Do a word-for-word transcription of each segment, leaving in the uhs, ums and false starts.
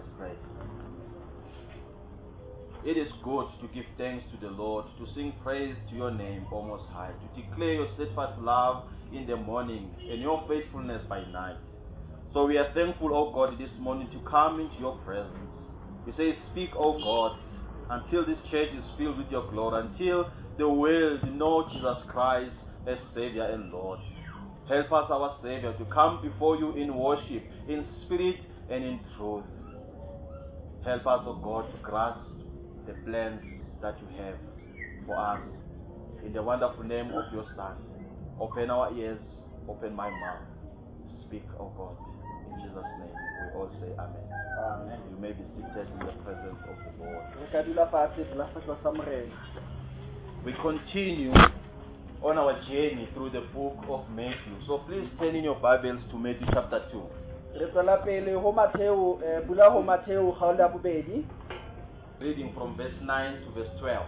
us pray. It is good to give thanks to the Lord, to sing praise to your name, O Most High, to declare your steadfast love in the morning and your faithfulness by night. So we are thankful, O God, this morning to come into your presence. We say, speak, O God, until this church is filled with your glory, until the world know Jesus Christ as Savior and Lord. Help us, our Savior, to come before you in worship, in spirit and in truth. Help us, O God, to grasp the plans that you have for us. In the wonderful name of your Son, open our ears, open my mouth. Speak, O God. In Jesus' name, we all say amen. Amen. You may be seated in the presence of the Lord. We continue on our journey through the book of Matthew. So please turn in your Bibles to Matthew chapter two. Reading from verse nine to verse twelve.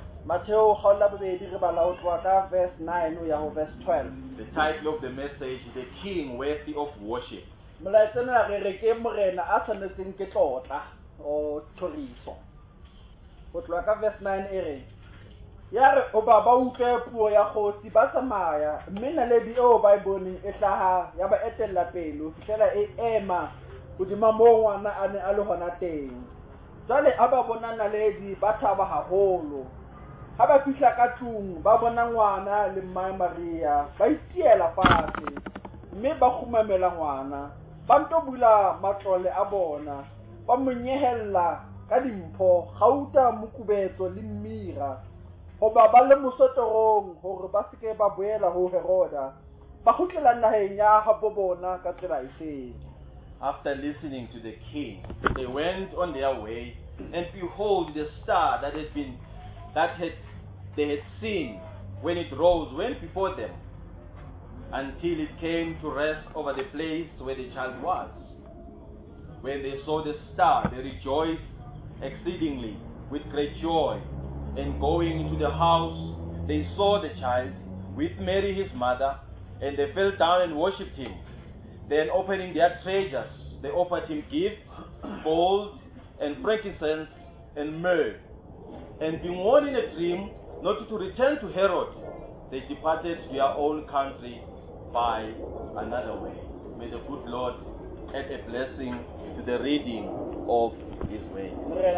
verse twelve. The title of the message, The King Worthy of Worship. verse nine ere ya re o ba ba utlwe puo ya kgosi ba tsamaya mme naledi eo ba e boneng e hlaha ya ba etella pele ho fihlela e ema hodima moo ngwana a ne a le hona teng. Jwale a ba bona naledi ba thaba haholo. Ha ba fihla ka tlung ba bona ngwana le mmae Maria ba itiela fatshe mme ba khumamela ngwana ba nto bula matlole a bona ba monyehella ka dimpho gauta mokubetso le mmira ho ba ba le mosotorong hore ba seke ba boela ho Heroda ba khutlela naheng ya habo bona ka tsela efeng. After listening to the king, they went on their way, and behold, the star that had been that had they had seen when it rose went before them, until it came to rest over the place where the child was. When they saw the star, they rejoiced exceedingly with great joy. And going into the house, they saw the child with Mary his mother, and they fell down and worshipped him. Then opening their treasures, they offered him gifts, gold and frankincense and myrrh. And being warned in a dream not to return to Herod, they departed to their own country by another way. May the good Lord add a blessing to the reading of his word.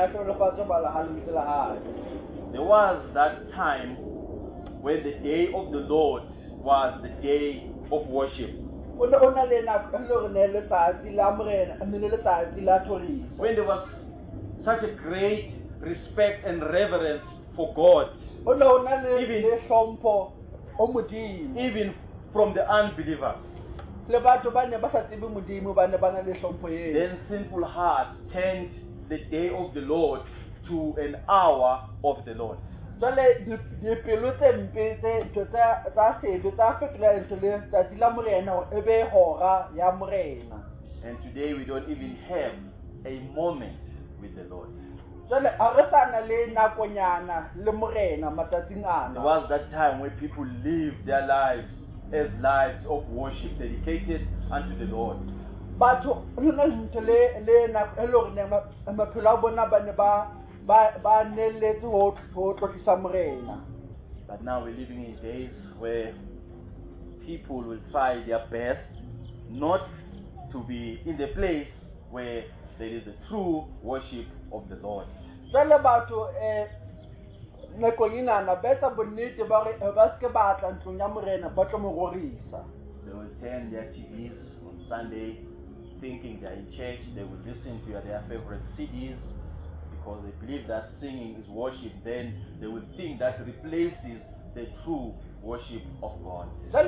There was that time when the day of the Lord was the day of worship. When there was such a great respect and reverence for God, even, even from the unbelievers. Then sinful hearts turned the day of the Lord to an hour of the Lord. And today we don't even have a moment with the Lord. There was that time when people lived their lives as lives of worship dedicated unto the Lord. But now we're living in days where people will try their best not to be in the place where there is the true worship of the Lord. They will turn their T Vs on Sunday thinking they're in church. They will listen to their favorite C Ds because they believe that singing is worship. Then they will think that replaces the true worship of God.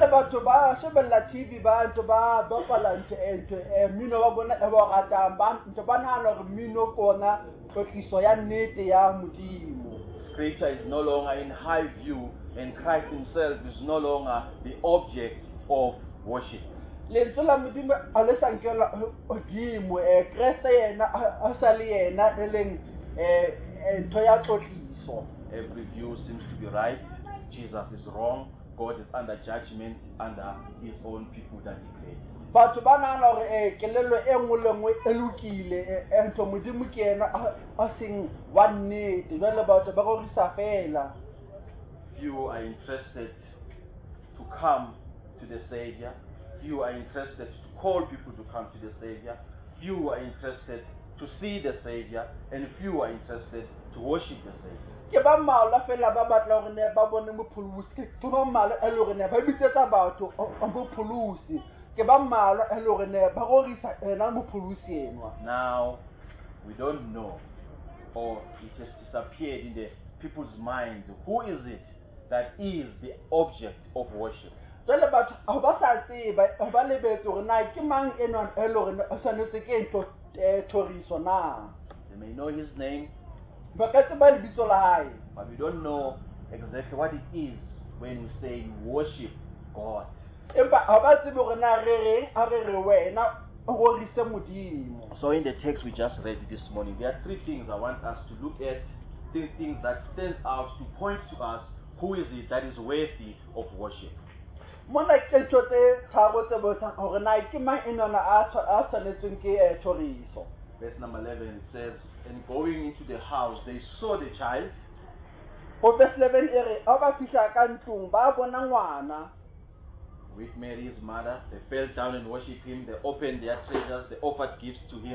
Scripture is no longer in high view, and Christ himself is no longer the object of worship. Every view seems to be right. Jesus is wrong. God is under judgment under his own people that he created. batho ba nagana gore eh kelelo e nngwe le nngwe e lokile e ntho modimo ke ena a seng wa nnete jwale batho ba gorisa fela. Few are interested to come to the Savior. Few are interested to call people to come to the Savior. Few are interested to see the Savior, and few are interested to worship the Savior. Ke ba mmalwa fela ba batla gore ne ba bone mopholosi ke ba mmalwa e le gore ne ba bitsetsa batho mopholosi ke ba mmalwa e le gore ne ba gorisa ena mopholosi enwa. Now we don't know, or it has disappeared in the people's minds, who is it that is the object of worship. Jwale batho a ba sa tseba ba lebetse gore na ke mang enwa e le gore a sanetse ke ntho toriso na. They may know his name, ba ka tseba lebitso la hae, but we don't know exactly what it is when we say worship God. empa a ba tsebe gore na re reng a re re wena o gorise modimo. So in the text we just read this morning, there are three things I want us to look at, three things that stand out to point to us who is it that is worthy of worship. Mona ke ntho tse tharo tse botsang gore na ke mang enwana a tshwanetseng ke toriso. Verse number eleven, it says, and going into the house, they saw the child. Go verse eleven e re a ba fihla ka ntlong ba bona ngwana With Mary, his mother, they fell down and worshipped him. They opened their treasures. They offered gifts to him.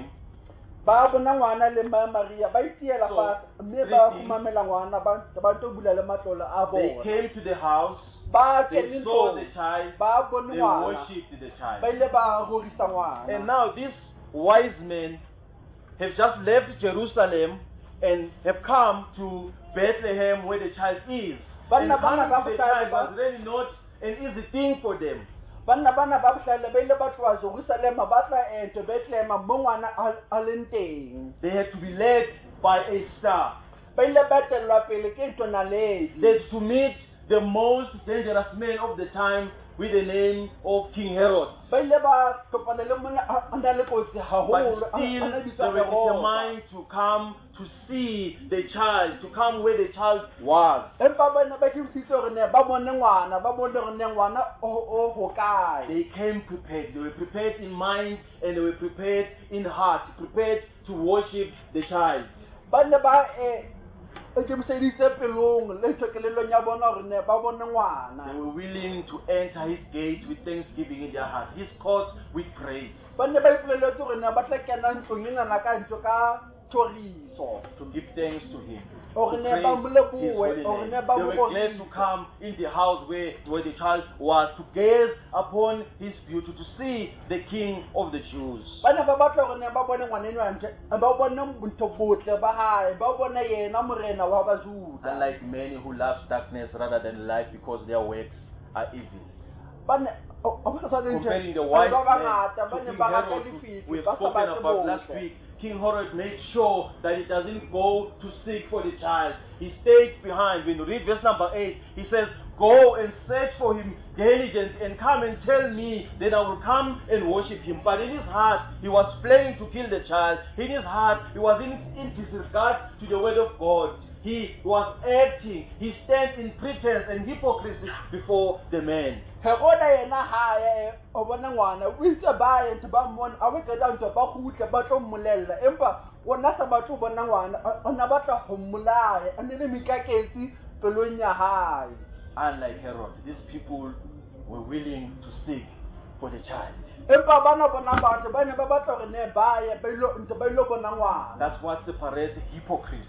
ba bona ngwana le ma Maria ba itiela So, fa mme three ba things. kumamela ngwana ba ba to bula le matlolo a They bona came to the house. ba They kene saw ntlong the child. ba bone They ngwana worshipped the ba child. ile ba gorisa And ngwana. now these wise men have just left Jerusalem and have come to Bethlehem where the child is. And Bana- coming bana to the ba child ba- was really not an easy thing for them. Banna bana ba bohlale ba ile ba tloa Jerusalem ba tla ento Bethlehem mo ngwana a leng teng. They had to be led by a star. Ba ile ba tellwa pele ke ntho naledi. They had to meet the most dangerous man of the time with the name of King Herod. Ba ile ba kopana le mona a na le kotsi But haholo a- still, a na they bitsa were Herod. determined to come to see the child, to come where the child was. Empa bana ba diphitse gore ne ba bone ngwana ba bone gore ne ngwana o o ho kae. They came prepared. They were prepared in mind and they were prepared in heart, prepared to worship the child. Ba ne ba e e ke mseditse pelong le tsokelelong ya bona gore ne ba bone They ngwana. were willing to enter his gates with thanksgiving in their heart, his courts with praise, Ba ne ba ipoleletse gore ne ba tla kena ntlong ena na ka ntlo ka toriso. to give thanks to him. Or to ne praise ba his molebuwe, holy or name. ne ba They were mo glad to gorisa. come in the house where, where the child was, to gaze upon his beauty, to see the King of the Jews. Ba ne ba batla gore ne ba bone ngwana enwa ntle ba bone ntho botle ba hae ba bone yena morena wa bajuda. Unlike many who love darkness rather than light because their works are evil. Ba ne o o sa tsane Comparing the wise ba men bangata ba to ne King ba rata Herod, lefifi who we've ba sa spoken batle about last botle. week, King Herod made sure that he doesn't go to seek for the child. He stayed behind. When you read verse number eight, he says, go and search for him diligently and come and tell me, then I will come and worship him. But in his heart, he was planning to kill the child. In his heart, he was in, in disregard to the word of God. He was acting, he stands in pretense and hypocrisy before the man. Heroda yena hae o bona ngwana o itse ba ye ntse ba mmona a wetsa ntse ba khutle ba tlo mmolella empa ona sa batho bona ngwana ona batla ho mmolaya a ne le mikaketsi pelong ya hae. Unlike Herod, these people were willing to seek for the child. Empa bana bona batho ba ne ba batla gore ne ba ye ba ilo ntse ba ilo bona ngwana. That's what separates hypocrites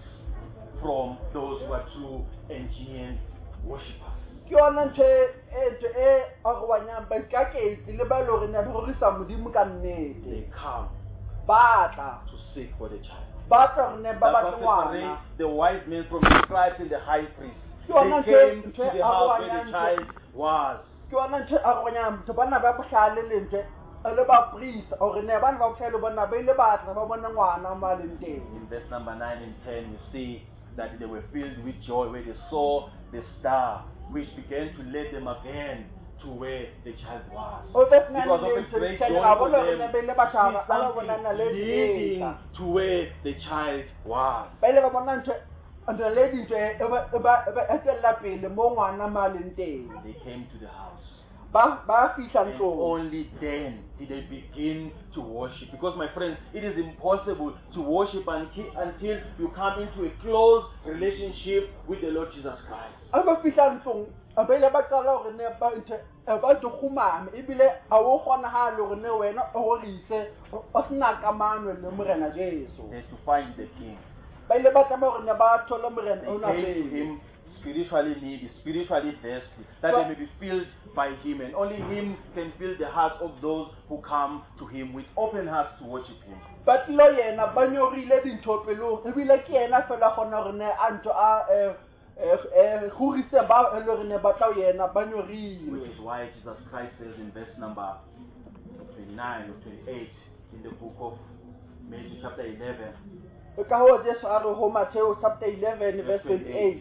from those who are true and genuine worshippers. Ke yona ntse e ntse e arwanyang ba ikaketsi le ba lo re ne ba gorisa modimo ka nnete. They come Batla to seek for the child. ba tla gore ne ba That's batla what ngwana. separates the wise men from the scribes and the high priests. Ke yona They ntse came to ntse the house where the arwanyang child was. ke yona ntse a ronyang batho bana ba bohlale lentle le ba priest or ne bana ba bohlale bona ba ile ba tla ba bona ngwana ma leng teng. In verse number nine and ten, we see that they were filled with joy when they saw the star, which began to lead them again to where the child was. O verse It nine was le of a great tshela joy ga for bona them ne ba ile to ba see tshaba ala bona na something le leading ding. to where the child was. Ba ile ba bona ntse ntse le dintse e ba e ba e ba etella pele mo ngwana ma leng teng. They came to the house. ba ba fihla And ntlong. only then did they begin to worship. Because, my friends, it is impossible to worship until, until you come into a close relationship with the Lord Jesus Christ. A ba fihla ntlong a ba ile ba qala hore ne ba ntse ba di khumame ebile a o kgonahale hore ne wena o rise o sena kamano le morena Jesu. They had to find the king. Ba ile ba tama hore ne ba thola morena They o na came to pele. him spiritually needy, spiritually thirsty, that they may be filled by him, and only him can fill the hearts of those who come to him with open hearts to worship him. Ba tlo yena ba nyorile dintho pelong ebile ke yena fela gona hore ne a ntho a eh eh khurise ba e le hore ne ba tla yena ba Which nyorile. is why Jesus Christ says in verse number twenty-nine or twenty-eight in the book of Matthew chapter eleven, Ka ho Jesu a re ho Matthew chapter eleven verse twenty-eight.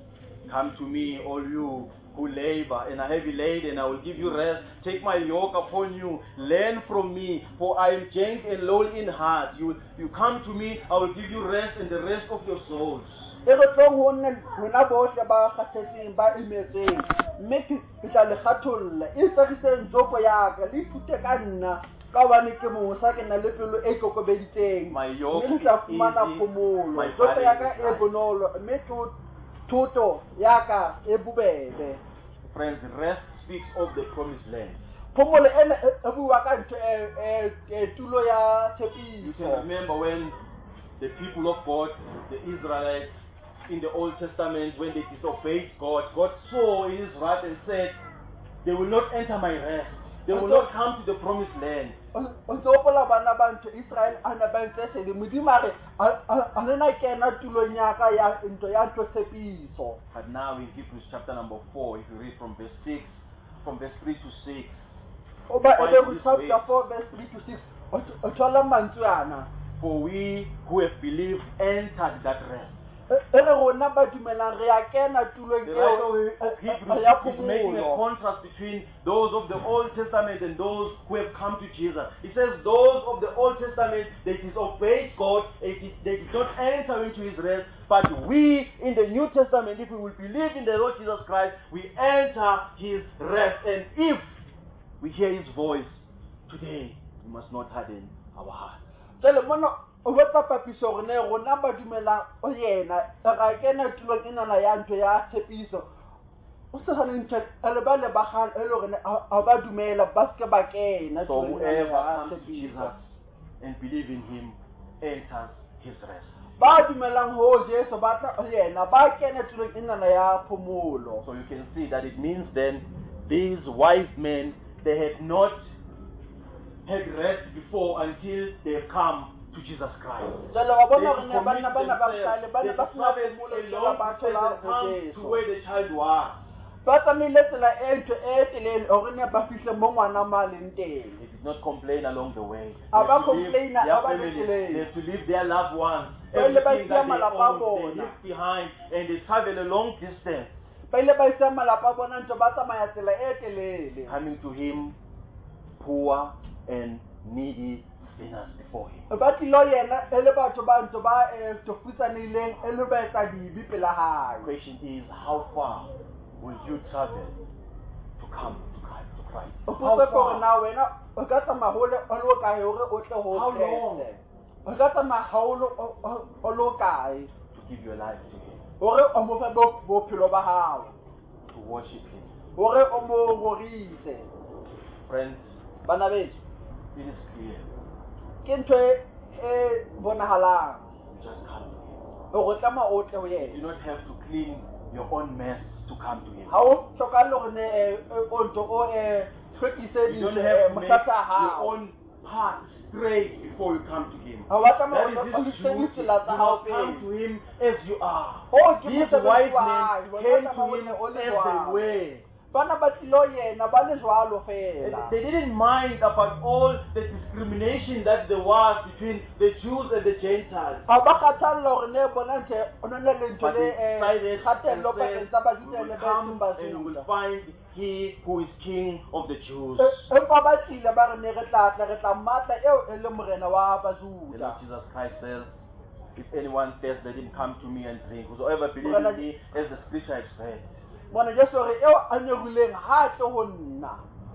come to me, all you who labor and are heavy laden, and I will give you rest. Take my yoke upon you. Learn from me, for I am gentle and lowly in heart. You, you come to me, I will give you rest and the rest of your souls. E re tlong ho nne hona bohle ba kgathetseng ba imetseng mme ke tla le kgatholla e tsagiseng joko ya ka le thute ka nna ka hobane ke mosa ke na le pelo e kokobeditseng My yoke mme le is tla fumana easy, phomolo my joko burden ya ka is e light. bonolo mme thu- thuto ya ka e bobebe. Friends, rest speaks of the promised land. Phomolo ena e e bua ka ntho e e e tulo ya You tshepiso. can remember when the people of God, the Israelites, in the Old Testament, when they disobeyed God, God saw in his wrath and said, they will not enter my rest. They will not come to the promised land. O tsopola bana ba ntho Israel ana ba ntse se le modimo a re a nna kena tulong ya ka ya ntho ya ntho tshepiso. But now in Hebrews chapter number four, if you read from verse six, from verse three to six, O ba Find ele go this chapter way. four verse three to six o o thola mantswe ana. for we who have believed entered that rest. E re rona ba dumelang re ya kena tulong The eo writer of ya Hebrews is making a phomolo. contrast between those of the Old Testament and those who have come to Jesus. He says those of the Old Testament, they disobeyed God, they did, they did not enter into his rest, but we in the New Testament, if we will believe in the Lord Jesus Christ, we enter his rest. And if we hear his voice today, we must not harden our hearts. Tsele mona o botsa papiso gore ne rona ba dumelang o yena ra kena tulong ena na ya ntho ya tshepiso. O se gane ntho ele ba le ba ga ele gore a ba dumela ba se ba kena So tulong ena whoever ya comes to tshepiso. Jesus and believe in him enters his rest. Ba dumelang ho Jesu ba tla o yena ba kena tulong ena na ya phomolo. So you can see that it means then these wise men, they had not had rest before until they have come to Jesus Christ. Tsele wa They bona gore ne commit bana bana ba themselves, kgale bana they ba sena traveled phomolo a tsela long ba distance thola and come to Jesu. where the child was. Ba tsamaile tsela e ntho e telele gore ne ba fihle mo ngwana ma leng teng. They did not complain along the way. They Aba have to leave complain, their aba family, complain. they have to leave their loved ones, Ba ile ba everything that siya they malapa a own, they bona. leave behind, and they travel a long distance, Ba ile ba isa malapa a bona ntho ba tsamaya tsela e telele. coming to him poor and needy sinners before him. Ba tlilo yena e le batho ba ntho ba eh, tofutsanileng e le ba etsa dibi pela The hae. question is, how far will you travel to come to Christ? To Christ? O How potse gore far? na wena o ka tsamaya hole o lo kae hore o tle ho How long? Kreste. O ka tsamaya haholo o- o- o lo kae To give your life to him, hore o mo fe bo- bophelo ba hao, to worship him. hore o mo rorise. Friends, Bana beso it is clear. ke ntho e e bonahalang You just come to him. hore tsamaya o tle ho You yena. do not have to clean your own mess to come to him. Ha o hlokahale hore ne eh, eh, o ntho o eh hlwekise You don't dintho, have eh, to make mathata a your hao. own path straight before you come to him. Ha wa That tsamaya is o his hlwekise duty. You ditsela tsa hao must come pele. to him as you are. Oh, ke These mosebetsi wise wa men hae, came wena to tsamaya o him ne o as le they jwalo. were. Bana ba tlilo yena ba le jwalo fela. They didn't mind about all the discrimination that there was between the Jews and the Gentiles. Ha ba kgathalla hore ne bona ntse o na le ntho But le they eh decided and kgatello said, pakeng tsa we Bajuda will le come ba and we will Basotho. find he who is king of the Jews. E- Empa ba tlile ba re ne re tla tla re tla matla eo e le morena wa The Bajuda. Lord Jesus Christ says, if anyone thirsts, let him come to me and drink. Whosoever believes Morena- in me, as the scripture has said. Bona Jesu re eo a nyorileng ha tle ho nna.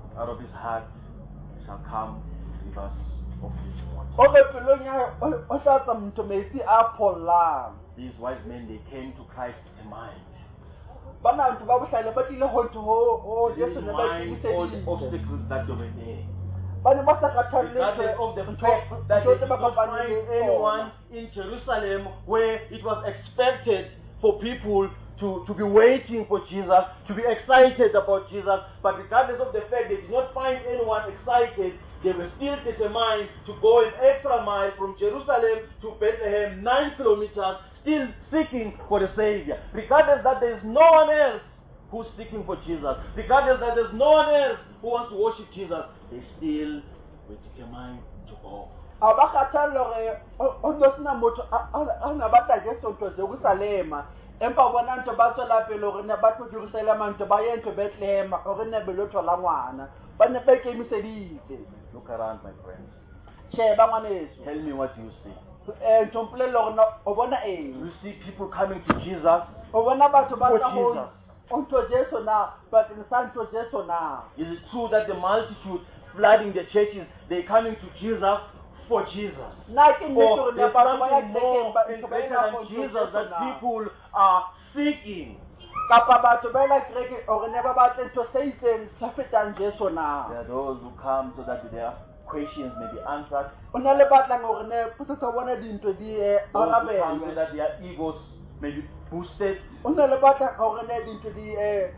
out of his heart shall come rivers of living water. o re pelong ya hae o- o tla tswa motho metsi a phollang. These wise men, they came to Christ determined. Ba na ntho ba bohlale ba tlile ho ntho ho ho They Jesu didn't ne ba mind all the ikemiseditse. obstacles that they were there. Ba ne ba sa kgathalle Regardless of the ntho fact that ntho they tse did ba not kopaneng find le anyone tsona. in Jerusalem where it was expected for people to, to be waiting for Jesus, to be excited about Jesus. But regardless of the fact they did not find anyone excited, they were still determined to go an extra mile from Jerusalem to Bethlehem, nine kilometers, still seeking for the Savior. Regardless that there is no one else who's seeking for Jesus, regardless that there's no one else who wants to worship Jesus, they still were determined to go. A ba kgathalle hore o- o ntso sena motho a- a a na batla Jesu ntho Jerusalema, empa bona ntho ba tswela pele hore ne ba tlo Jerusalema ntho ba ye ntho Bethlehem hore ne be lo thola ngwana. Ba ne ba ikemiseditse. Look around, my friends. Sheba ngwaneso. Tell me what you see. Eh ntho mpolelle hore na o bona Do eng? you see people coming to Jesus? O bona batho ba For tla ho Jesus. o ntho Jesu na, bakeng sa ntho Jesu na. Is it true that the multitude flooding the churches, they're coming to Jesus for Jesus? Na ke nnete Or hore ne there's batho ba ya something more kerekeng ba and ntho ba greater ena than for ntho Jesus Jesu that na. people are seeking? Kapa batho ba la kereke hore ne ba batle ntho se itseng se fetang Jesu na. There are those who come so that their questions may be answered. O na le batlang hore ne potso tsa bona dintho di eh, Those who come so arabelwe. that their egos may be boosted. O na le batlang hore ne dintho di eh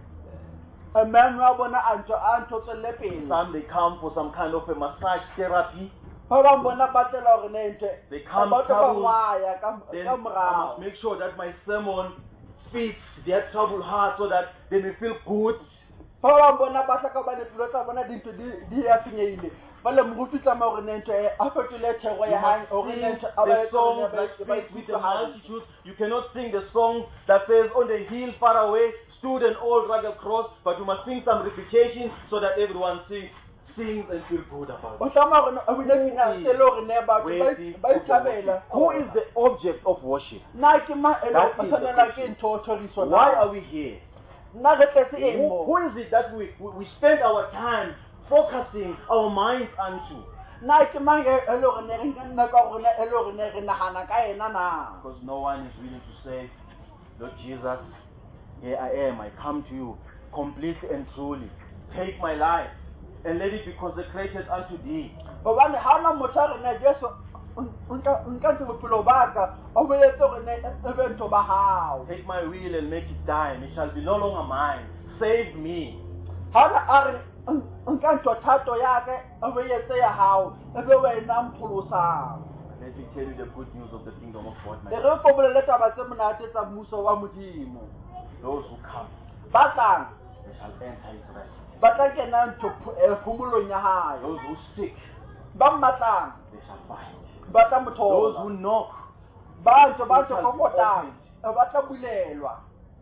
a man wa bona a ntho a ntho tswelle pele. Some they come for some kind of a massage therapy. Ba bang bona ba tlela hore ne ntho They come ba tlo ba troubled. ngwaya ka Then ka I must morao. make sure that my sermon fits their troubled heart so that they may feel good. Ba bang bona ba hloka ba ne pelo tsa bona dintho di di ya tsenyeile. Ba le moruti tsa ma hore ne ntho eh, a fetole thego You ya hae must hore sing ne ntho a ba the etse hore songs ne ba that ba fit with the ikutlwe hantle. multitude. You cannot sing the song that says, on the hill far away stood an old rugged cross, but you must sing some repetition so that everyone sings, sings and feel good about O it. tlama hore o bile dina Who is se le hore ne batho Worthy ba ba of the ithabela. worship? Who is the object of worship? Na ke ma ele That o is the tshwanela ke question. ntho thoriso. Why are we here? Na re tletse eng Who, mo? who is it that we, we we spend our time focusing our minds onto? Na ke mang e ele hore ne re nna ka hore ne ele hore ne re nahana ka ena na. Because no one is willing to say, Lord Jesus, here I am, I come to you completely and truly. Take my life and let it be consecrated unto thee. Hobane ha ona motho a re ne Jesu nka nka ntse bophelo ba ka o boetse hore ne e be ntho ba hao. Take my will and make it thine. It shall be no longer mine. Save me. Ha ona a re nka ntho thato ya ke o boetse ya hao e be wena mpholosa. Let me tell you the good news of the kingdom of God, my Le friend. re ko bolele taba tse monate tsa mmuso wa modimo. Those who come, Ba tlang they shall enter his rest. ba tla kena ntho phomolong ya hae. Those who seek, Ba mmatlang they shall find. ba tla Those mothola. who knock, Ba ntho ba They ntho shall be kokotang ba tla bulelwa.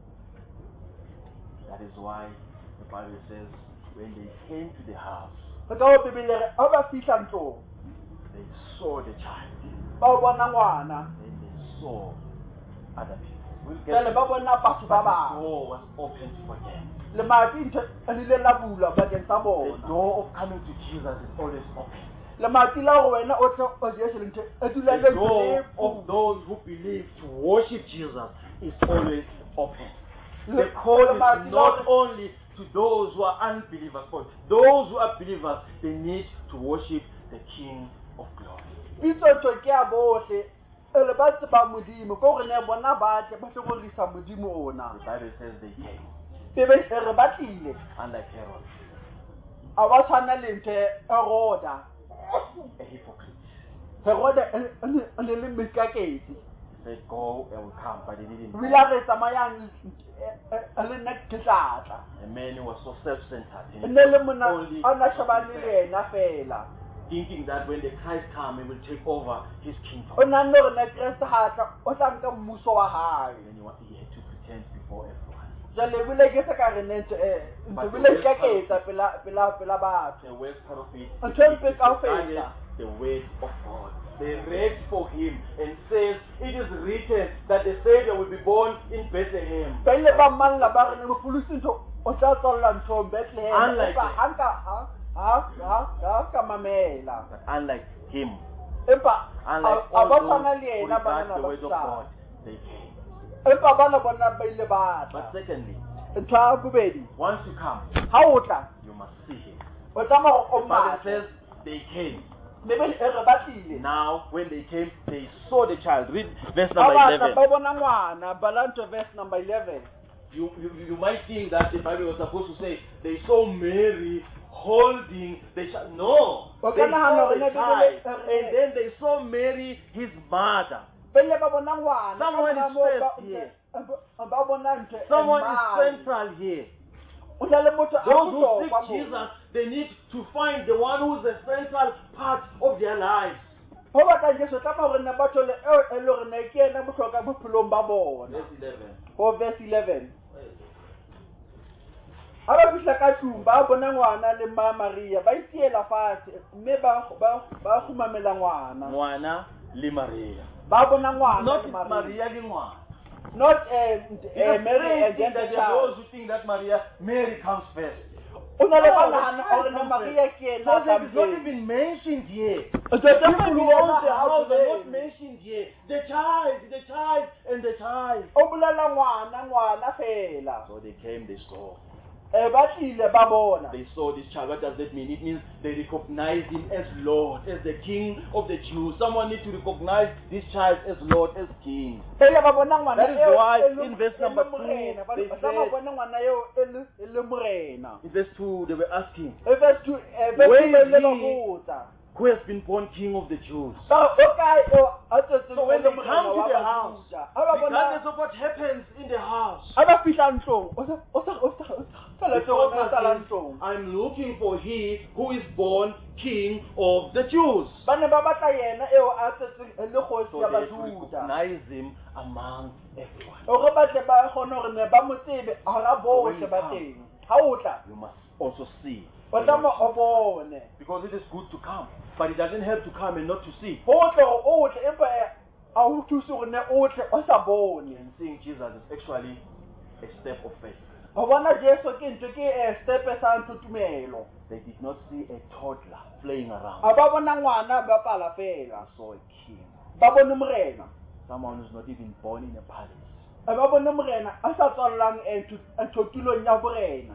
that is why the Bible says, when they came to the house, Re ka o bebele re ha ba fihla ntlong they saw the child. ba o bona ngwana. Then they saw other people. We'll get Jwale to ba it. bona batho ba But the bang. door was opened for them. Le mati ntho le le la bulwa bakeng sa The bona. door of coming to Jesus is always open. Le mati la hore wena o tle o Jesu le ntho e dula The le door of ntho. those who believe to worship Jesus is always open. Le- The call le is mati la not hore- only to those who are unbelievers, but those who are believers, they need to worship the King of Glory. Bitso ntho ke a bohle. Ele ba tseba modimo ko re ne bona ba tle ba tlogorisa modimo ona. The Bible says they came, Bebe re batlile. unlike Herod, A ba tshwana le ntho Heroda. a hypocrite. Heroda e ne le mekakedi. He said, go and will come, but he didn't. Re la re tsamayang e le nna ke tla tla. A man who was so self-centered, E ne le mona only a na shebane le yena fela. thinking that when the Christ comes, he will take over his kingdom. O nanne hore na Kriste ha tla o tla nka mmuso wa hae. And then he, wa- he had to pretend before everyone. Jwale bile ke se ka re ne ntho e ntho bile ke ke etsa pela pela pela batho. The worst part of it, Ntho e mpe it ka ho disregarded feta. the word of God. They read for him and says, it is written that the Savior will be born in Bethlehem. Ba ile ba malla ba re ne mofulusi ntho o tla tswalla ntho Bethlehem. Unlike Empa that. hanka ha ha ha ha ka mamela But unlike him, empa unlike a all ba those tshwana who le yena bana regard the ba word of sa God, they came. empa bana bona ba ile ba But tla secondly, ntho ya bobedi once you come, ha o tla you must see him. o tama o The Bible mmatla says they came. bebele e re batlile Now, when they came, they saw the child. Read verse ba number batla eleven. ba bona ngwana balanto verse number eleven You, you, you might think that the Bible was supposed to say they saw Mary holding the child. No. They Okay, now, saw no, the no, no, child. no, no, no. And then they saw Mary, his mother. pele ba bona ngwana Someone ka is mora first ba- here. ba ba bona ntho e Someone is mmalwa. central here. O na le motho a Those who bohlokwa seek moo. Jesus, they need to find the one who's a central part of their lives. Ho batla Jesu ka hore ne ba thole eo e le hore ne ke ena bohlokwa bophelong ba bona. Verse eleven. Ho verse eleven. Ha ba fihla ka tlung ba bona ngwana le mma Maria ba itiela fatshe mme ba ba ba khumamela ngwana. Ngwana le Maria. Ba bona ngwana Not le Maria. Maria le ngwana. Not uh, uh, Mary and That then the there are child. those who think that Maria, Mary comes first. O na le No, bana the hana child hore na comes Maria first. ke ena Joseph is not pele. even mentioned here. O The tla people who mo own the bona house ha are not mentioned here. The child, the child, and the child. o bolela ngwana ngwana fela. So they came, they saw. Eh ba tlile ba bona. They saw this child. What does that mean? It means they recognized him as Lord, as the King of the Jews. Someone needs to recognize this child as Lord, as King. Pele ba bona ngwana That is eo why e le- in verse e le number two, morena. Ba- they ba said- bona ngwana eo e le e le morena. In verse two, they were asking, E verse two eh verse Where two is le ba he? botsa. who has been born King of the Jews? Ba o kae eo a tsetse So when e le they morena come to wa the Bajuda. house, Ha ba bona regardless of what happens in the house, ha ba fihla ntlong o sa o sa o sa o sa fela the tse o focus sa is, ntlong. I'm looking for he who is born King of the Jews. Ba ne ba batla yena eo a tsetse e le kgosi So ya they to Bajuda. recognize him among everyone. Hore ba tle ba kgone hore ne ba mo tsebe hara So when bohle you ba come, teng. Ha o tla You must also see. o tama o bone. Because it is good to come, but it doesn't help to come and not to see. Ho tle o tle empa a o thuse hore ne o tle o sa bone. And seeing Jesus is actually a step of faith. Ho bona Jesu ke ntwe ke e step sa ntutumelo. They did not see a toddler playing around. Ha ba bona ngwana ba pala fela. They saw a king. Ba bone morena. Someone who's not even born in a palace. Ha ba bone morena a sa tswallang e ntutulong ya borena.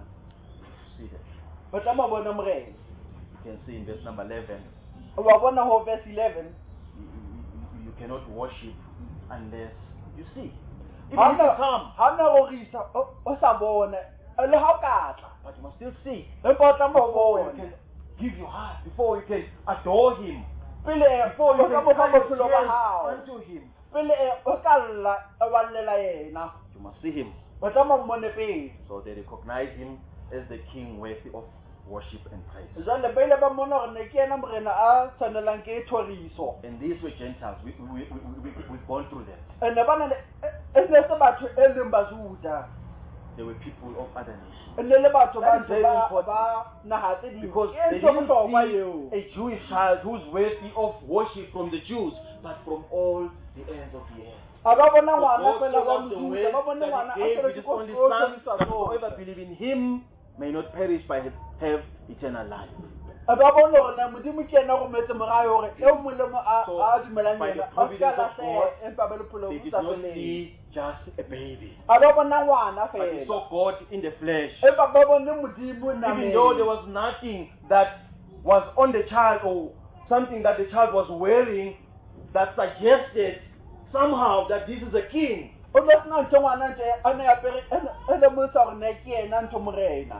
See that. Ba tama bona morena. You can see in verse number eleven. Wa bona ho verse eleven. You, you, you cannot worship unless you see. Even Ha if you na come, ha na go risa o sa bone. Le ha o ka tla. but you must still see. Empa o tama o Before you bone. can give your heart, before you can adore him, Pele before you o ka can mo fa cry your bophelo ba tears hao. unto him, Pele o ka lla o wallela yena. you must see him. O tama mmone pele. So they recognize him as the king worthy of worship and praise. Jale pele ba mona hore ne ke ena morena a tshwanelang ke thoriso. And these were Gentiles. We, we, we, we, we, we've gone through that. Ene bana le e ne se batho e leng Bajuda. They were people of other nations. Ene le batho ba That is very ba important. ba naha tse ding. Because Ke they ntho didn't bohlokwa see eo. a Jewish child who's worthy of worship from the Jews, but from all the ends of the earth. Ha ba bona For ngwana God fela so wa loved the Mojuda, ba bona ngwana world a that he fela gave his ke only o son, thorisa that tsona. whoever believe in him may not perish but have eternal life. Ha ba bona hore na modimo ke ena go metse morae hore e mo le mo a So, a dumelang by the yena. A providence ka of lahleha God, empa ba le pholo They bo did sa not feleng. see just a baby, Ha ba bona ngwana but they fela. saw God in the flesh. Empa ba bone modimo Even nameng. though there was nothing that was on the child or something that the child was wearing that suggested somehow that this is a king. O ne sena ntho ngwana ntse a ne apere e le motsa hore ne ke ena ntho morena.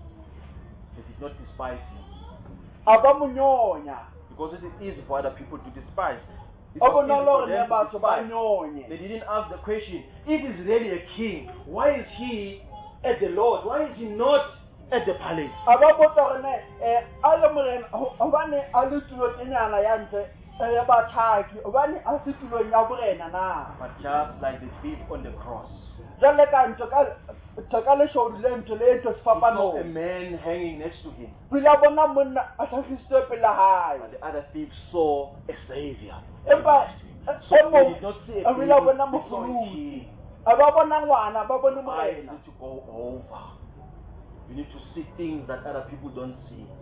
They did not despise him. Ha ba mo nyonya. Because it is easy for other people to despise. It O was easy bonolo for hore ne them to batho ba despise. nyonye. They didn't ask the question, if he's really a king, why is he at the Lord? Why is he not at the palace? Ha ba botsa hore ne eh a le morena hobane a le tulong e nyana ya ntle ya batjhaki hobane a se tulong ya borena na. But just like the thief on the cross, Jale ka ntho ka ntho ka le shodu le ntho le ntho he saw a sefapanong. man hanging next to him. Pila bona monna a hlahisitswe pele hae. But the other thief saw a savior. Empa So e they mo did not see a a bila baby, bona they saw a mofulusi. king. Ha ba bona ngwana ba bone Why is morena. it to go over? You need to see things that other people don't see.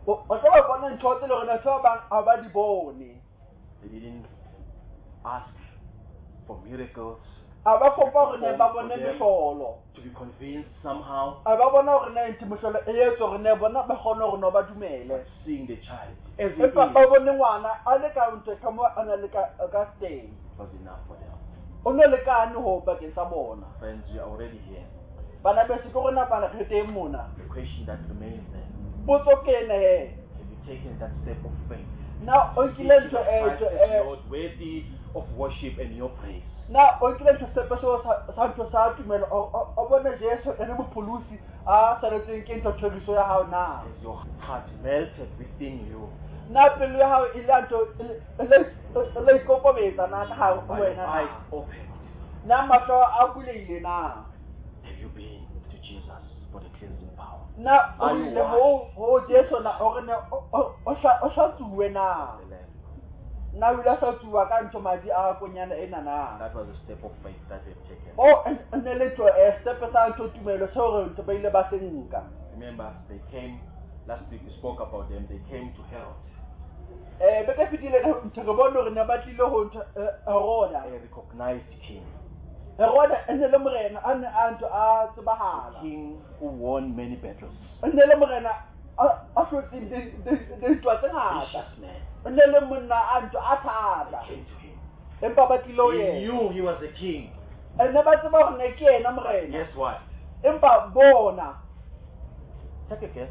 o o tla ba bona ntho tse le rena tsa ba ba di bone. They didn't ask for miracles, Aba kopa gore ne ba bone mehlolo. to be convinced somehow, Aba bona gore ne ntse mohlolo e etso gore ne bona ba kgone gore no ba dumele. seeing the child as it E is ba ba bone ngwana a le ka ntse ka mo ana le ka ka stay. was enough for them. O no le ka ne ho ba ke sa bona. Friends, we are already here. Bana be se go rena bana re teng mona. The question that remains there, Potso ke ne he. have you taken that step of faith? Na o See kile Jesus ntho e Christ ntho as e Lord, worthy of worship and your praise. na o kile ntho sepe so sa ntho sa tumelo o bona Jesu ene mopholosi a saretseng ke ntho thoriso ya hao na. As your heart melted within you Na pelo ya hao ile ntho le le ikopobetsa na ka hao by the wena eyes na. opened, Na mahlo a buleile na. have you been to Jesus for the cleansing power? Na o Are you ile ho ho Jesu na o rene o sha o sha tsuwe na. The Lamb. Na o ile sa tsuwa ka ntho madi a konyana ena na. That was a step of faith that they've taken. O ene le tlo e step sa ntho tumelo so re ntse ba ile ba senka. Remember, they came, last week we spoke about them, they came to Herod, Eh be ka fitile ntse re bona re ne ba tlile ho Heroda. a recognized king, Heroda ene le morena a ne a ntho a a tsebahala. king who won many battles, Ene le morena a a hlotseng di di ntwa tse ngata. vicious man. Ene le monna a ntho a thata. They came to him. Empa ba tlile ho He yena. knew he was a king. Ene ba tseba hore ne ke ena morena. Guess what? Empa bona Take a guess.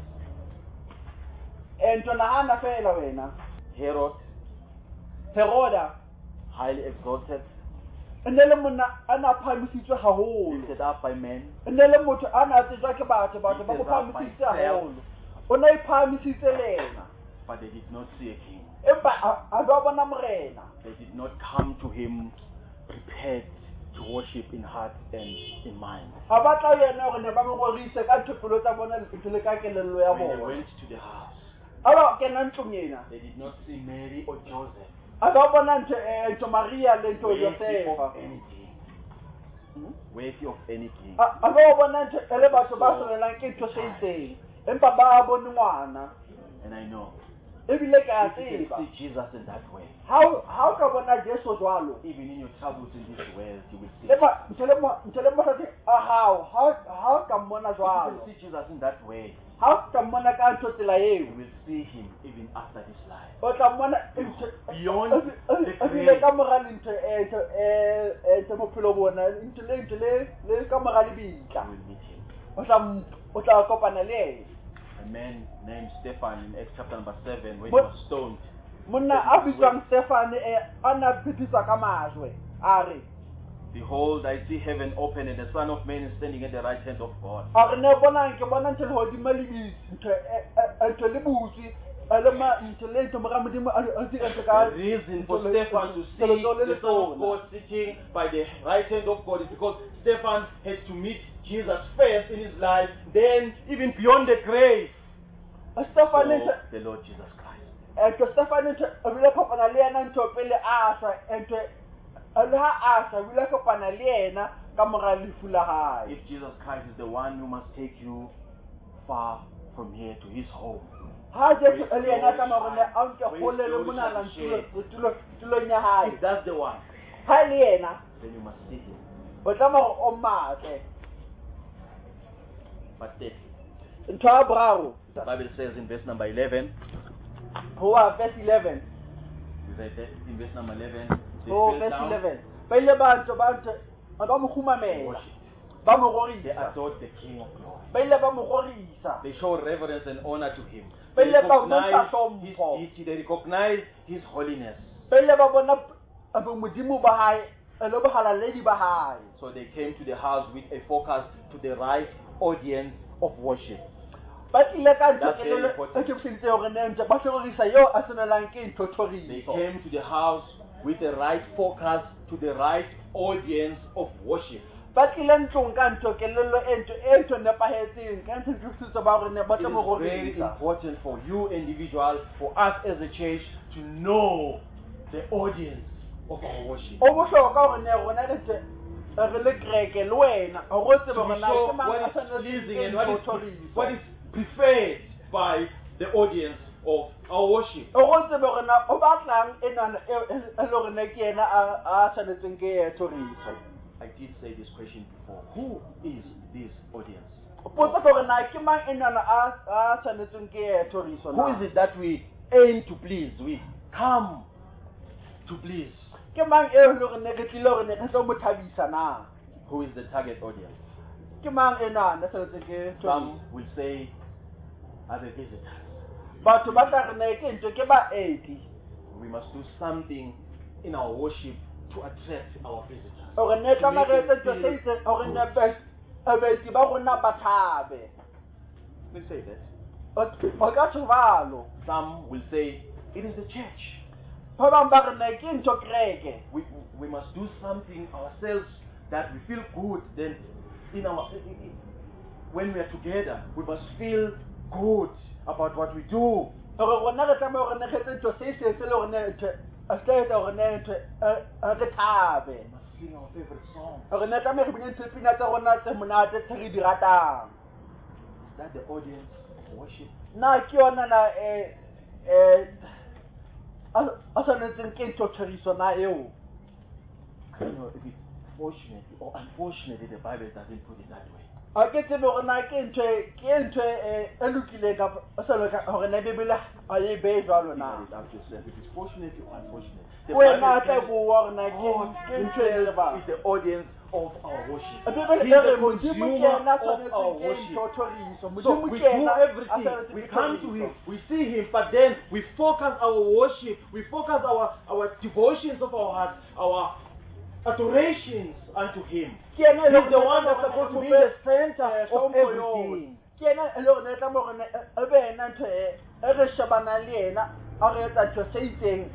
ento nahana fela wena. Herod, Heroda highly exalted, ene le monna a na phamisitswe haholo. lifted up by men, Ene le motho a na tsejwa ke batho batho ba mo phamisitse haholo. O na iphamisitse lena. but they did not see a king. Empa a ba bona morena. They did not come to him prepared to worship in heart and in mind. A batla yena hore ne ba mo gorise ka thopelo tsa bona le le ka kelello ya When they bona. went to the house, Aba kena ntlong ena. they did not see Mary or Joseph A ba bona ntho eh ntho Maria le ntho worthy Josefa. of any king. Worthy of any king. A a ba bona ntho ele batho ba solelang ke ntho se itseng. Empa ba bone ngwana. And I know, Ebile ka if you tseba. can see Jesus in that way, How how ka bona Jesu jwalo? even in your troubles in this world, you will see. Empa ntele mo ntele mo sa a how how how ka mona If you jwalo? can see Jesus in that way, How ka mona ka ntho tsela you eo? will see him even after this life. O tla mona ntho Beyond the ebile ka mora le ntho eh ntho eh ntho bophelo bona ntho le ntho le le ka mora le bitla. You will meet him. O tla o tla kopana le yena. A man named Stephan in Acts chapter number seven, when he But- was stoned, Monna a bitswang Stefane eh ana phedisa ka majwe. A re behold, I see heaven open and the Son of Man is standing at the right hand of God. a re ne bona ke bona ntho le hodimo le bitsi ntho eh ntho le butsi le ma ntho le ntho mora modimo a dira ntho ka The reason for Stephan to see the Son of God sitting by the right hand of God is because Stephan has to meet Jesus first in his life, then even beyond the grave, Stefane so the Lord Jesus Christ. ntho Stefane ntho a bile kopana le yena ntho pele a swa ntho le ha a swa bile kopana le yena ka mora lefu la hae. If Jesus Christ is the one who must take you far from here to his home, Ha Jesu le yena ka mora ne a nke hole le mona la ntlo tulo tulo nya hae. if that's the one, Ha le yena then you must see him. o tla mo o mate. But then, Ntho ya braro the Bible says in verse number eleven, ho wa verse eleven. you read that in verse number eleven, they Ho fell verse down eleven. Ba ile ba ntho ba ntho ba mo and khumamela. worshipped. Ba mo They gorisa. adored the King of Glory. Ba ile ba mo gorisa. They show reverence and honor to him. Ba They ile ba recognize bontsha his hlompho. deity. They recognize his holiness. Ba ile ba bona abo modimo ba hae le bohalaledi ba hae. So they came to the house with a focus to the right audience of worship. Ba tlile ka ntho That's ke very le important. ke sentse hore ne ntse ba hlorisa yo a senelang ke ntho They thoriso. came to the house with the right focus to the right audience of worship. Ba tlile ntlong ka ntho kelello e ntho e ntho nepahetseng ka ntho thusetso ba hore ne ba It tla mo is very gorisa. important for you individual, for us as a church, to know the audience of our worship. O bohlokwa hore ne rona re ntse re le kreke le wena hore o tsebe To hore be na sure ke mang what a is tshwanetseng pleasing ke and what ntho is, thoriso. what is preferred by the audience of our worship. o go tsebe gore na o batlang enana e le gore ne ke ena a a tshwanetseng ke e toriso. I did say this question before. Who is this audience? potsa gore na ke mang enana a a tshwanetseng ke e toriso na. Who is it that we aim to please? We come to please. ke mang e le gore ne ke tlile gore ne ke tlo mo thabisa na. Who is the target audience? ke mang enana a tshwanetseng ke Some toriso. will say are the visitors. batho ba tla re ne ke ntwe ke baeti. We must do something in our worship to attract our visitors. gore ne tla To make magetse them tse feel tse gore ne good. be abeti ba rona ba thabe. We say that. o ka tshobalo. Some will say it is the church. ba bang ba re ne ke ntho kreke. We, we must do something ourselves that we feel good. Then, in our when we are together, we must feel good about what we do. gore rona re tlameha gore ne khetse ntho se se se le gore ne ntho a se etsa gore ne ntho re thabe. We must sing our favorite song. gore ne tlameha re bine ntho pina tsa rona tse monate tse re di ratang. Is that the audience of worship? na ke yona na eh eh a tshwanetseng ke ntho toriso na eo. I don't know if it's fortunately or unfortunately the Bible doesn't put it that way. a ke tsebe gore na ke ntho ke ntho e lokileng ka sa loka gore ne bibele a e be jwalo na. Figure it out yourself. If it's fortunate or unfortunate. The wena Bible tla says go wa gore na ke God ke ntho e le ba. is the audience of our worship. bibele He's e re the modimo ke consumer ena of our tshwanetseng ke worship. ntho toriso. So modimo we ke do ena a everything. tshwanetseng We ke come to toriso. Him. We see Him. But then we focus our worship. We focus our, our devotions of our heart, our adorations unto Him. ke ena He's the one that's supposed to be the center of everything. ke ena e le gore ne tla mo gore e be ena ntho e e re shebana le ena a re etsa ntho se itseng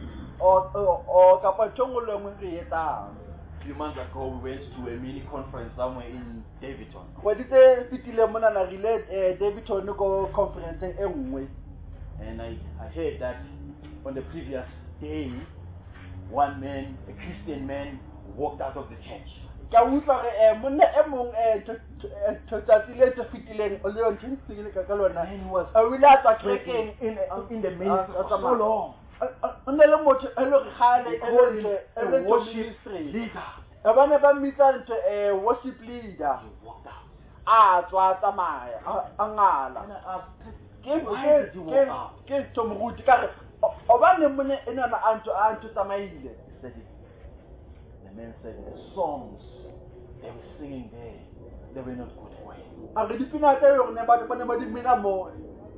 o kapa ntho nngwe le nngwe re etsang. A few months ago, we went to a mini conference somewhere in Davidson. kgwedi tse fetileng mona na re ile Davidson ko conference e nngwe. And I, I heard that on the previous day, one man, a Christian man, walked out of the church. ka utlwa re eh monna e mong eh tsatsi le tse fetileng o le ntho tsile ka ka lona. And he was a wile a tswa kerekeng in, in the ministry for so long. o ne le motho e le gore gale They e called le him ntho e a le ntho worship ministry. leader. ba ne ba mmitsa ntho eh worship leader. He walked out. a tswa tsamaya a ngala. And I asked, ke why did he walk out? ke ke tomoruti ka re o ba ne mone ena na anto anto tsamaile. He said it. The man said the songs they were singing there, they were not good for him. a re dipina tse le gore ne batho ba ne ba di mina mo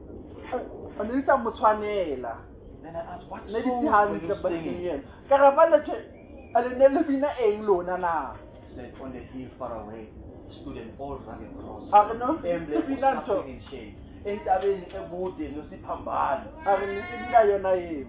a ne di sa mo tshwanela. Then I asked, what ne di songs were hantle you ba singing? singeng ka re ba le a le ne le bina eng lona na. He said, on the hill far away stood an old rugged cross, a re no emblem bina of ntho suffering in shame. Entabeni ebude nosiphambano. a re ne bina yona eo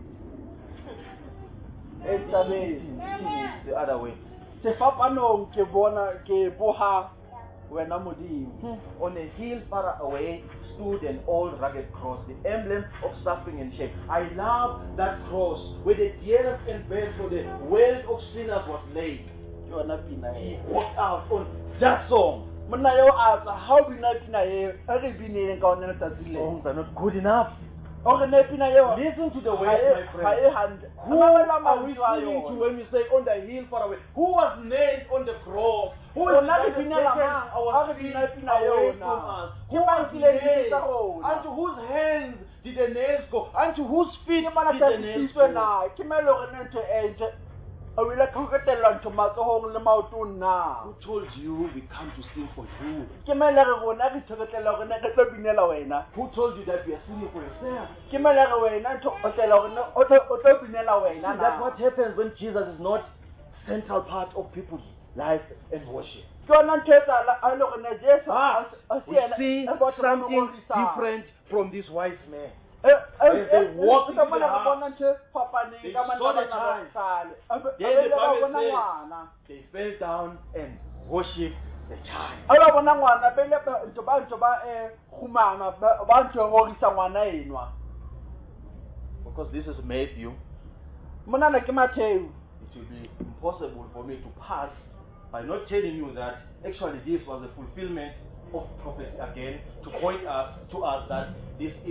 e tsabeng The other way. sefapanong ke bona ke boha wena modimo. On a hill far away stood an old rugged cross, the emblem of suffering and shame. I love that cross where the dearest and best for the world of sinners was laid. ke yona pina He e walked out on that song. monna yo a tsa ha o bina pina e e re bineng ka ona letsatsi le Songs are not good enough. o re ne pina eo Listen to the ha words, e my ha friend. e hand Who are we singing to when we say on the hill far away? Who was nailed on the cross? Who is Rona that re has binela taken mang? our A re sin bina pina away yona. from us? Ke Who mang was kile di nailed? tsa rona? Unto whose hands did the nails go? Unto whose feet ke mana did tsa the nails tsitswe go? na ke me le gore ne ntho e ntse o ile ka ketella ntho matsohong le maotong na. Who told you we come to sing for you? ke me le re rona re thoketlela gore ne re tlo binela wena. Who told you that we are singing for yourself? ke me le re wena ntho o tlela gore ne o tlo o tlo binela wena See, that's na. what happens when Jesus is not central part of people's life and worship. ke yona ntho e tsala a le gore ne Jesu Ah, a se we ena see e batho ba mo something rorisang. different from this wise man. Eh, eh, As they eh, walk eh, into ka mona the re house, bona ntho e fapaneng they ka mana saw the bana ba child. sale. A be- a Then the bele ba Bible bona says ngwana. they fell down and worshiped the child. a ba bona ngwana bele ba- ntho ba ntho ba eh khumana ba ba ntho horisa ngwana enwa. Because this is Matthew, mona na ke Matthew. it will be impossible for me to pass by not telling you that actually this was the fulfillment of prophecy again to point us to us that this is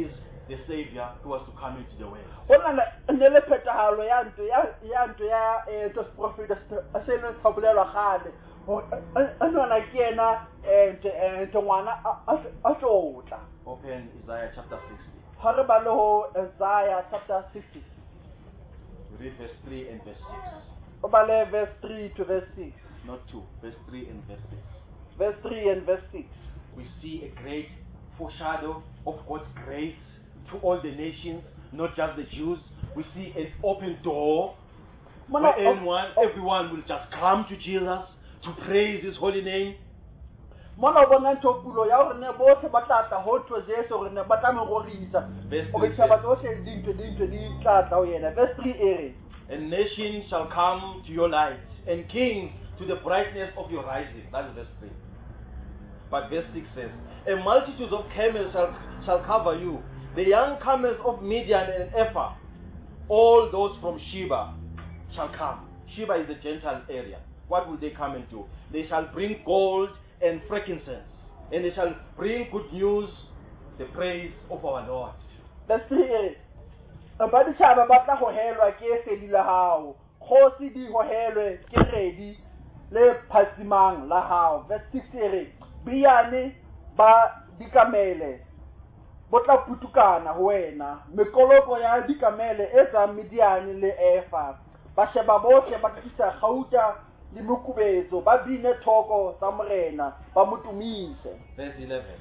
the Savior who was to come into the world. Ona le ne le phethahalo ya ntwe ya ya ntwe ya eh to prophet a se le thabulelwa gale. Anwana ke yena eh ntwe ngwana a tlotla. Open Isaiah chapter sixty. Ha re ba le ho Isaiah chapter sixty. We read verse three and verse six. O ba le verse three to verse six. Not two, verse three and verse six. Verse three and verse six. We see a great foreshadow of God's grace to all the nations, not just the Jews. We see an open door where Mona anyone, everyone will just come to Jesus to praise His holy name. Mona bona ntopulo ya hore ne bohle ba tla tla ho tlo Jesu hore ne ba tla mo rorisa. Verse O three be tshaba says, tsohle di ntwe di ntwe di tla tla ho yena. Verse three ere. "And nations shall come to your light, and kings to the brightness of your rising." That is verse three. But verse six says, "A multitude of camels shall, shall cover you, the young camels of Midian and Ephah, all those from Sheba shall come." Sheba is the Gentile area. What will they come and do? They shall bring gold and frankincense, and they shall bring good news, the praise of our Lord. Verse three ere. Ba di tshaba ba tla ho helwa ke sedi la hao. Khosi di ho helwe ke redi le phatsimang la hao. Verse six ere. Biyane ba dikamele botla putukana ho wena mekoloko ya dikamele e tsa Midian le Efa ba sheba bohle ba tlisa gauta le mokubezo ba bine thoko tsa morena ba motumise. Verse eleven.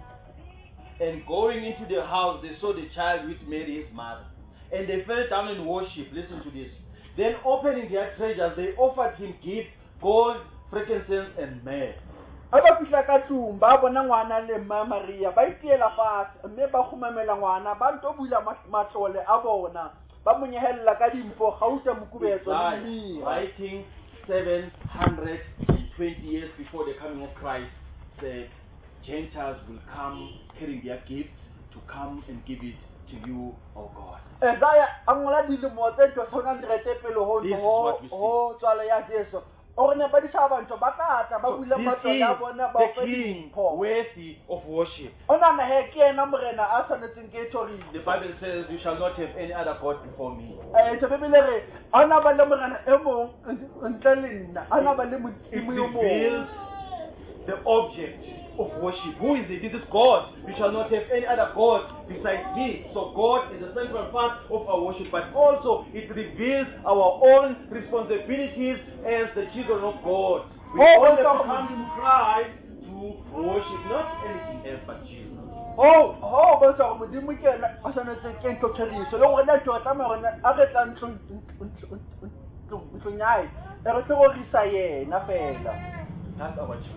"And going into the house, they saw the child with Mary his mother, and they fell down and worshipped." Listen to this. "Then opening their treasures, they offered him gifts, gold, frankincense, and myrrh." Aba fihla ka tlung ba bona ngwana le mma Maria ba itiela fatshe mme ba khumamela ngwana ba nto bula matlole a bona ba monyehella ka dimpho gauta mokubezo le Isaiah, mmira. writing seven hundred twenty years before the coming of Christ, said Gentiles will come carrying their gifts to come and give it to you, O God. Isaiah angola dilemo tse two hundred pele ho This is ho what we see. ho tswala ya Jesu. O ne ba di tshaba ntho ba tla tla ba So bula this matlole a is bona ba the fe king dimpho. worthy of worship. Ona na he ke ena morena a tshwanetseng ke thorile. The Bible says, "You shall not have any other God before me." Eh tse bebele re ona ba le morena e mong ntle le nna ana ba le It modimo yo mong. reveals the object of worship. Who is it? This is God. You shall not have any other God besides me. So God is the central part of our worship, but also it reveals our own responsibilities as the children of God. We Oh, all have oh, to come to Christ to worship, not anything else but Jesus. Oh, oh, ba sa modimo ke ena a tshwanetseng ke ntho tlhoriso le gore nna tlo tla mo rena a re tla ntlo ntlo nyai e re tlhorisa yena fela. That's our church.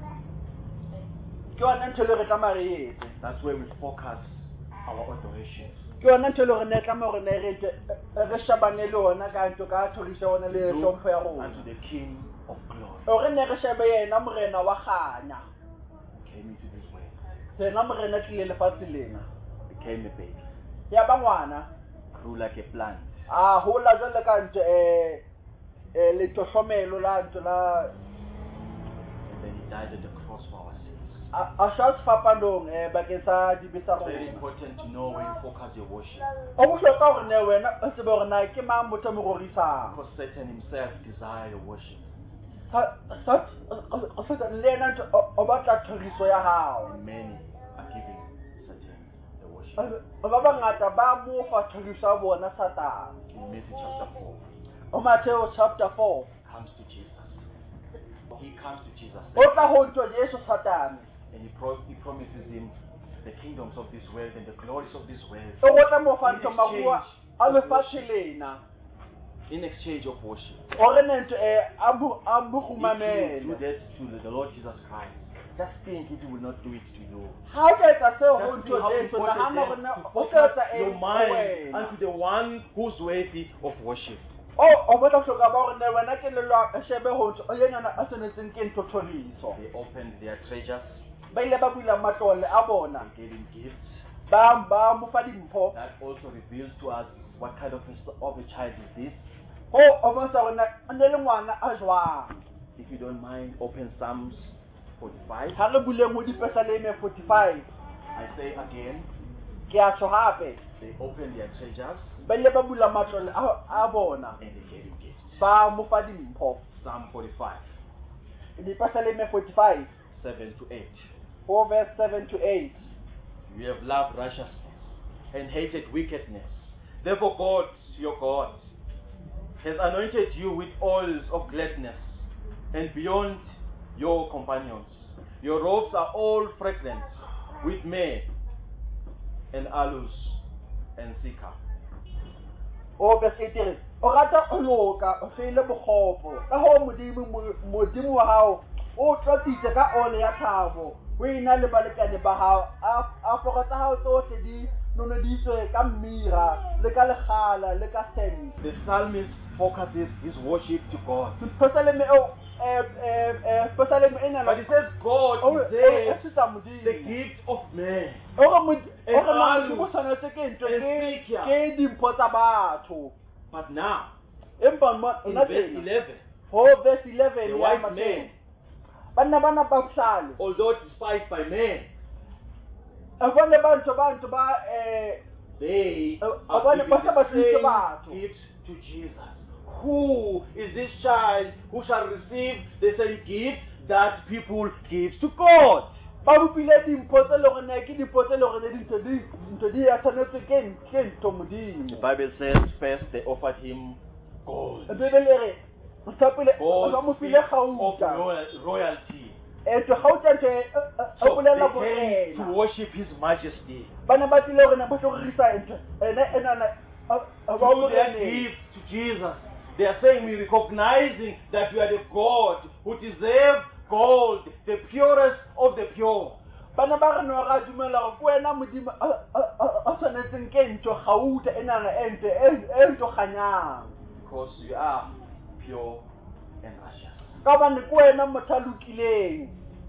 Ke yona ntho le re tla mare etse. That's where we focus our adorations. Ke yona ntho le gore ne tla mo rena re re shabane le ona ka ntlo ka tlhorisa ona le hlompho ya rona. Unto the King of glory. O re ne re shebe yena morena wa ganya. Came into this world. Tena morena tlile lefatshe lena. Became a baby. Ya ba ngwana. Grew like a plant. Ah, hola jwale ka ntho eh eh le tohlomelo la ntho la And then he died at the cross for our sins. a shas fapandong eh bakeng sa dibetsa It's very rona. important to know where you focus your worship. O bohloka hore ne wena o tsebe hore na ke mang motho mo rorisang. Because Satan himself desires your worship. Sa sa o sa le ena ntho o batla tlhoriso ya hao. And many are giving Satan the worship. Ba bangata ba mo fa tlhoriso ya bona Satan. In Matthew chapter four, O Matthew chapter four. comes to Jesus. He comes to Jesus O tla ho ntho Jesu Satan. and he, pro- he promises him the kingdoms of this world and the glories of this world O go tla mo fa In ntho makua a exchange le of fatshe lena. in exchange of worship. O re ne ntho eh a mo a mo If you do khumamela. that to the Lord Jesus Christ, just think if he will not do it to you. Ha o ka etsa seo ho Just ntho think how Jesu na important hana it hore is na to o ka focus etsa your eng mind wena. unto the one who's worthy of worship. O o batla hloka ba hore ne wena ke lelwa a shebe ho ntho o yena a tshwanetseng ke ntho tlhoriso. They opened their treasures, Ba ile ba bula matlole a bona. they gave him gifts. Ba ba mo fa dimpho. That also reveals to us what kind of a, of a child is this. Ho o bontsha hore na o ne le ngwana a jwang. If you don't mind, open Psalms forty-five. Ha re buleng ho dipesaleme forty-five. I say again, ke a tjho hape they opened their treasures ba ile ba bula matlole a a bona and they gave him gifts. ba mo fa dimpho. Psalm forty-five, Dipsalme forty-five seven to eight. four verse seven to eight. You have loved righteousness and hated wickedness. Therefore God, your God, has anointed you with oils of gladness and beyond your companions. Your robes are all fragrant with myrrh and aloes and cinnamon. O verse eighteen. O rata o loka o fele bokgopo ka ho modimo modimo wa hao o tlotsitse ka ole ya thabo o ina le balekane ba hao a fokotsa hao tsohle di nonoditswe ka mmira le ka legala le ka sense. The psalmist focuses his worship to God. Psalme o eh eh psalme ena But he says God o deserves se sa modimo the gift of man. o ga mo And o ga aloes mo tshwanetse ke ntwe and ke cinnamon. ke dimpho tsa batho. But now, Empa mo in ona verse tjena eleven, ho verse eleven the ya white Matthew. man, Banna bana ba buhlale although despised by men, abone bantu bantu ba eh they Uh, are abanye giving basa ba the tlise same batho. gifts to Jesus. Who is this child who shall receive the same gift that people give to God? ba bupile dimpho tse le gore ne ke dimpho tse le gore ne dintho di dintho di ya tshwanetse ke ke ntho The modimo. Bible says first they offered him gold, Bebele re mthapile gold ba mo speaks file of gauta royal- royalty. e tlo gauta nte e So they bolela came to borena worship His Majesty. bana ba tlile gore ne ba tlo risa ntho ene ena na ba Through mo their rene gifts to Jesus, they are saying, we recognizing that you are the God who deserves gold, the purest of the pure. bana ba re no ga dumela go ke wena modimo a tshwanetseng ke ntho gauta ena na ente e ntho ganyang Because you are pure and righteous. ka bane ke wena motho a lokileng.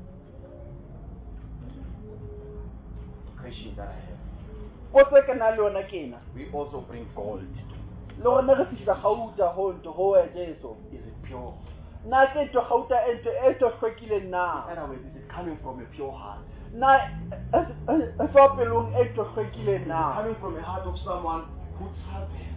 Question that I have. Ko se ke na le yona kena We also bring gold. le gore ne re fihla gauta ho ntho ho wa Jesu Is it pure? na ke ntho gauta e ntho e ntho hlwekileng In na other words, is it coming from a pure heart? na e tswa pelong e ntho hlwekileng Is it na coming from a heart of someone who traveled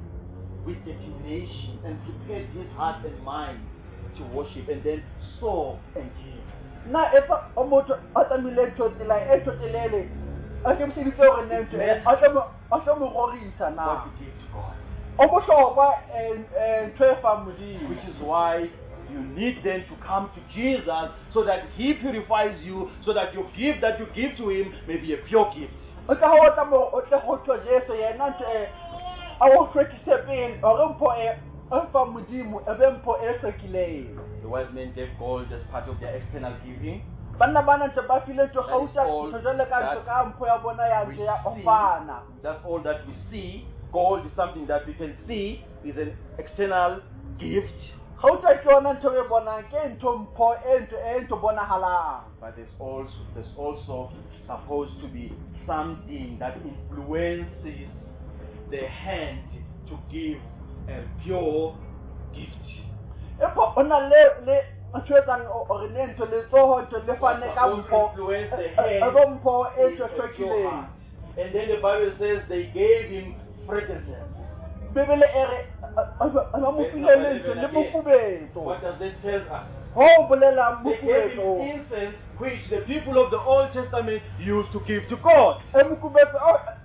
with determination and prepared his heart and mind to worship and then saw and give? na e tswa o motho a tsamile ntho tsela e ntho telele a ke mseditse gore ne ntho e a tlo mo- a tlo mo rorisa na What you give to God. o bohlokwa ntho e fang modimo Which is why you need then to come to Jesus so that He purifies you, so that your gift that you give to Him may be a pure gift. o tla ho tla mo o tle go tlo Jesu yena ntho e a o hlwekise pele ore mpho e e fa modimo e be mpho e hlwekileng. The wise men gave gold as part of their external giving. Banna bana ntse ba file ntho That is gauta all ntho jwale ka ntho that ka mpho ya bona ya We ntse ya see, ofana. that's all that we see. Gold is something that we can see, is an external gift. Gauta ke yona ntho e bonang ke ntho mpho e ntho e ntho bonahalang. But there's also there's also supposed to be something that influences the hand to give a pure gift. Empa ona le le ntho e tsang ore ne ntho le tsoho ntho le fane ka Supposed to mpho influence the e hand bo mpho e with ntho a pure hlwekileng. heart. And then the Bible says they gave him frankincense. Bebele ere ba mo file le ntho le mofubetso. What does that tell us? Ho bolela They gave him mofubetso. incense, which the people of the Old Testament used to give to God. E mokubetso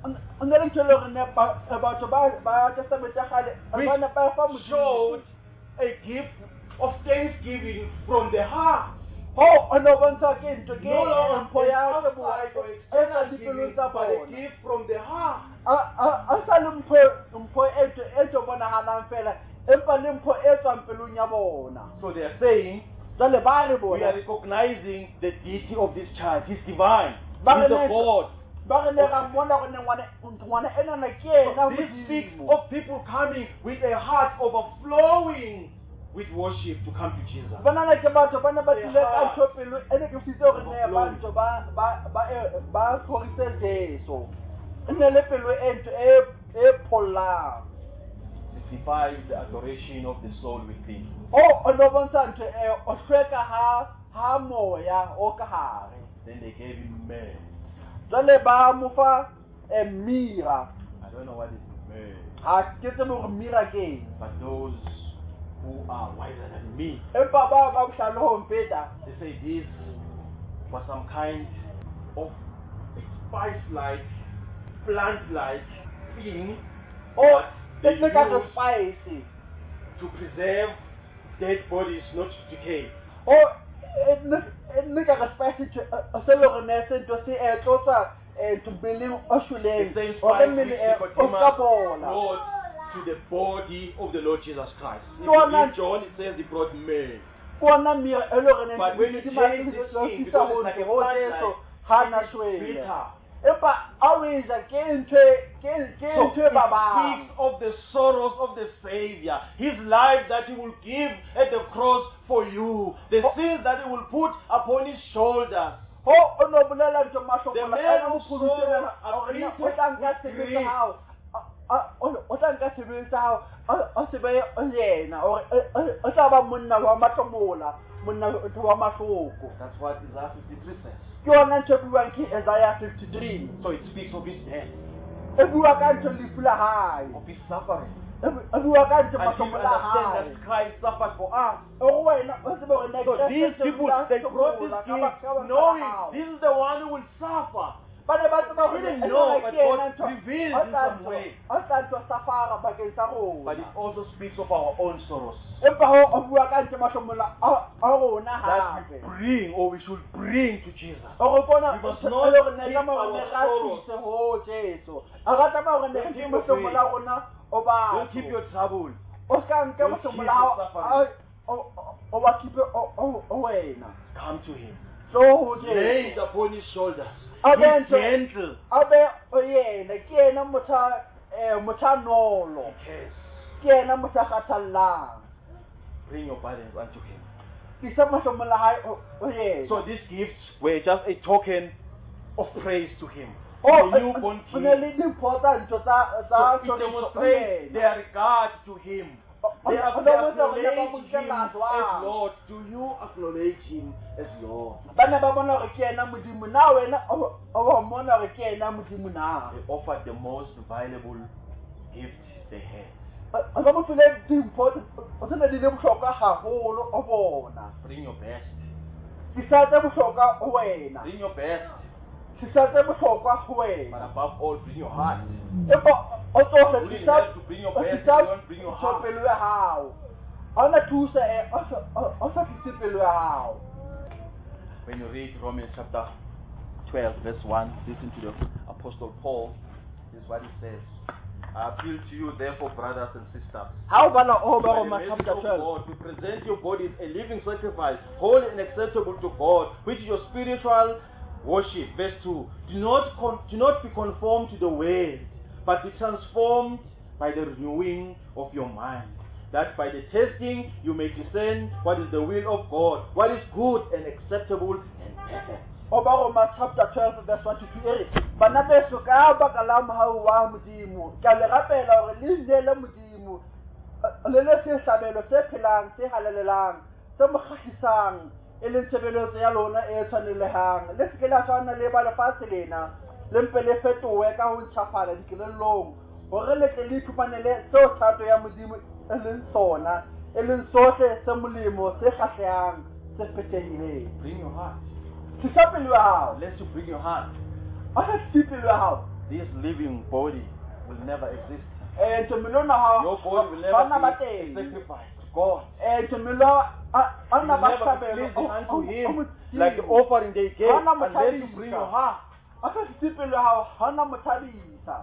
o ne le ntho le gore ne ba- batho ba ba testament ya kgale Which ba ne ba fa showed modimo. a gift of thanksgiving from the heart. Ho ono bontsha ke ntho ke No longer mpho ya outside seboa or e external tsa giving, dipelong tsa but a bona. gift from the heart. A a- a sa le mpho mpho e ntho e ntho bonahalang fela empa le mpho e tswang pelong ya bona. So they are saying, Jwale ba re we are bona recognizing the deity of this child. He's divine. Ba He's re a ne- God. ba re ne ra mmona gore ne ngwana ngwana ena na ke ena This speaks modimo. of people coming with a heart overflowing with worship to come to Jesus. Bana na ke batho ba ne ba Their tlile ka heart ntho pelo e ne ke fitse gore ne ba overflowing. ntho ba ba ba e- ba tlorise Jesu. E ne le pelo e ntho e e phollang. Signifies the adoration of the soul within. O o no bontsha ntho e o hlweka ha ha moya o ka hare. Then they gave him myrrh. Jwale ba mo fa eh, mira. I don't know what is myrrh, Ha ke tsebe hore mira ke eng. but those who are wiser than me, Empa ba ba bohlale ho mpeta. they say this was some kind of a spice-like, plant-like thing Oh, that they it's like a use spice. to preserve dead bodies not to decay. Oh, it look like a spice to se lo rene se to se e tlosa e to building o The shuleng. same O spice re which mmele e o Nicodemus ska bola. brought to the body of the Lord Jesus Christ. If No, you no. read John, it says he brought myrrh. Kona mira e lo rene. But when you change this thing, because it's like a plant, so like, ha it na is shwele. bitter. Empa always ke ntwe ke ke So ntwe it baba. speaks of the sorrows of the Savior, His life that He will give at the cross for you, the Oh. sins that He will put upon His shoulders. Ho ono bolela ntho masho The mola man ena who mokhudutsela sorrow o tla afflicted nka with sebetsa grief. hao o tla nka sebetsa hao o se be yena or o tla ba monna wa matlomola monna wa mahloko. That's what Isaiah fifty-three says. Ke yona ntho e buang ke Isaiah fifty-three So it speaks of His death, e bua ka ntho lefu la hae of His suffering. e bua ka ntho And you matlomola la understand hae that Christ suffered for us. o wena o se be hore ne So these people, they brought this gift knowing this is the one who will suffer. ba ne ba tseba They hore didn't e know, tla but ke God ena ntho revealed o in tla some way. ntho- o tla ntho safara bakeng sa rona. But it also speaks of our own sorrows. Empa ho o bua ka ntle mahlomola a a rona That we hape bring, or we should bring to Jesus. o re bona We must o not le re ne keep ka mo our ne sorrows. ratise ho Jesu a rata ma re ne Don't ke keep mahlomola your rona o ba Don't keep your trouble. o ska nke don't mahlomola keep hao your suffering. a- o o- o wa keep o o o wena Come to Him. so ho Lay it Jesu upon His shoulders. Oh, Be then, so- gentle. a be o yena ke yena motha eh motha nolo Yes. ke yena motha kgathallang Bring your burdens unto Him. ke sa mahlomola hae o o yena So these gifts were just a token of praise to Him. Oh, The newborn o ne le King. dimpho tsa tsa So tsa it demonstrates their regard to Him. They, o are, ne they mo tsa rona ba mo acknowledge Him nkela as jwang Lord. Do you acknowledge Him as Lord? ba ne ba bona hore ke yena modimo na wena o o wa mmona hore ke yena modimo na They offered the most valuable gift they had. a ba mo file dimpho o tsena di le bohlokwa haholo o bona Bring your best. ke sa tse bohlokwa ho wena Bring your best. ke sa tse bohlokwa ho But wena above all, bring your heart. empa o tsohle You ke didn't sa have to bring your best, you don't bring your heart. pelo ya hao a ona thusa e o sa tlise pelo ya hao When you read Romans chapter twelve, verse one, listen to the Apostle Paul. This is what he says. I appeal to you, therefore, brothers and sisters, ha o bala o ba by go the ma mercy chapter of twelve God, to present your bodies a living sacrifice, holy and acceptable to God, which is your spiritual worship. Verse two. Do not con- do not be conformed to the world, but be transformed by the renewing of your mind, that by the testing you may discern what is the will of God, what is good and acceptable and perfect. o ba go ma chapter twelve verse one to two ere bana beso ka baka la mohau wa modimo ke a le rapela hore le nnele modimo le le se hlabelo se phelang se halalelang se mo kgahlisang e leng tshebeletso ya lona e tshwanelehang le se ke la tshwana le ba lefatshe lena le mpe le fetohe ka ho ntjhafala dikelellong hore le tle le iphumanele seo thato ya modimo e leng sona e leng sohle se molemo se kgahlehang se phethehileng Bring your heart. tlisa pelo ya hao Unless you bring your heart, a sa tlise pelo ya hao this living body will never exist. um ntomilona Your body will bana never ba be a teng sacrifice to God. um ntomilo a You na will ba never be hlabelo pleasing unto Him like the offering they gave, Hana unless you mothabisa. bring your heart. a sa tlise pelo ya hao ga na mothabisa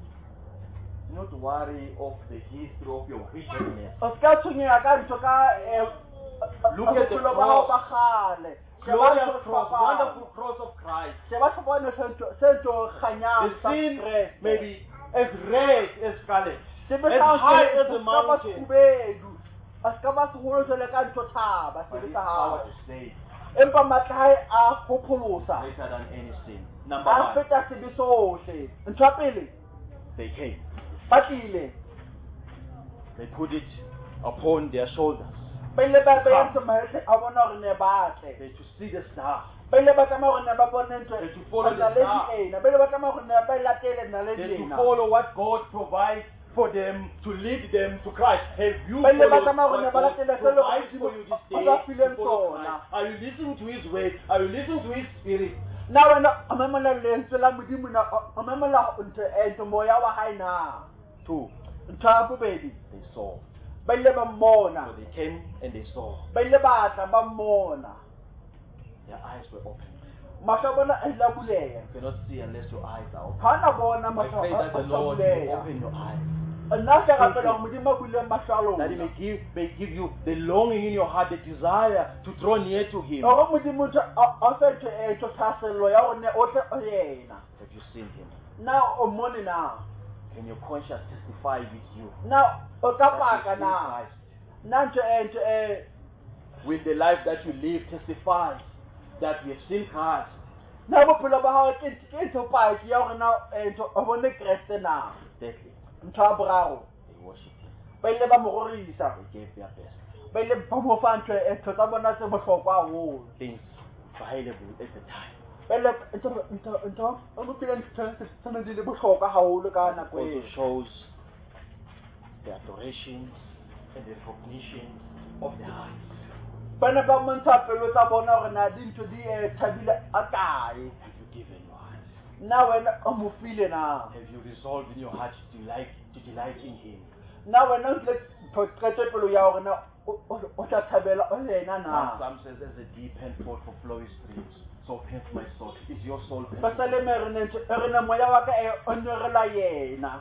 Do not worry of the history of your wickedness. o seka tshwenyega ka ntho ka Look at the bophelo ba hao cross. ba kgale Glorious cross, wonderful cross of Christ. sheba sefane se ntho kganyang The sa sin Kreste. may be as red as scarlet, Se be as sa high se- as the se ska ba mountain. sekgubedu a seka ba segolo jwale ka ntho thaba But sebe His sa power hao to save empa matla a hae a phopholosa greater than any sin. Number a one, feta sebe sohle ntho ya pele they came. ba tlile They put it upon their shoulders. ba ile ba ba entse mahetle a bona hore ne batle They to see the star. ba ile ba tsamaya hore ne ba bone ntwe They to follow the naledi star. ena ba ile ba tsamaya hore ne ba latele They naledi to ena follow what God provides for them to lead them to Christ. Have you ba ile ba followed tsamaya hore what ne ba God latele se le provides for you this o day ba to fileng follow tsona Christ? Are you listening to His word? Are you listening to His Spirit? na wena o memela lentswe la modimo na o memela ntho e ntho moya wa hae na Two, ntho ya bobedi they saw. ba ile ba mmona So they came and they saw. ba ile ba tla ba mmona Their eyes were opened. mahlo a bona a ile a buleha You cannot see unless your eyes are open. ha na bona I mahlo pray that the a Lord will buleha open your eyes. nna ke rapela hore modimo a bule mahlo a That He lona may give, may give you the longing in your heart, the desire to draw near to Him. gore modimo ntho a fe ntho e ntho thasello ya gore ne o tle o yena Have you seen Him? na o mmone na Can your conscience testify with you na o ka that paka you've seen na Christ? na ntho e ntho e Will the life that you live testifies that you have seen Christ? na bophelo ba hao ke ke ntho paki ya gore na e ntho o bone kreste na Thirdly, ntho ya boraro they worshipped Him. ba ile ba mo rorisa They gave their best. ba ile ba mo fa ntho e ntho tsa bona tse bohlokwa haholo Things available at the time. ba ile ntho ntho ntho o bophelo ntho tse ne di le bohlokwa haholo ka nako Also e shows the adorations and the recognitions of the hearts. ba ne ba montsha pelo tsa bona gore na di ntho di eh, thabile a kae Have you given your heart? na wena o mo file na Have you resolved in your heart to delight, to delight in Him? na wena o tle qete pelo ya gore na o- o o tla thabela o yena na Psalm says, as a deep and for flowing streams, so pants my soul. Is your soul panting? basaleme re ne ntho- re ne moya wa ka e o nyorela yena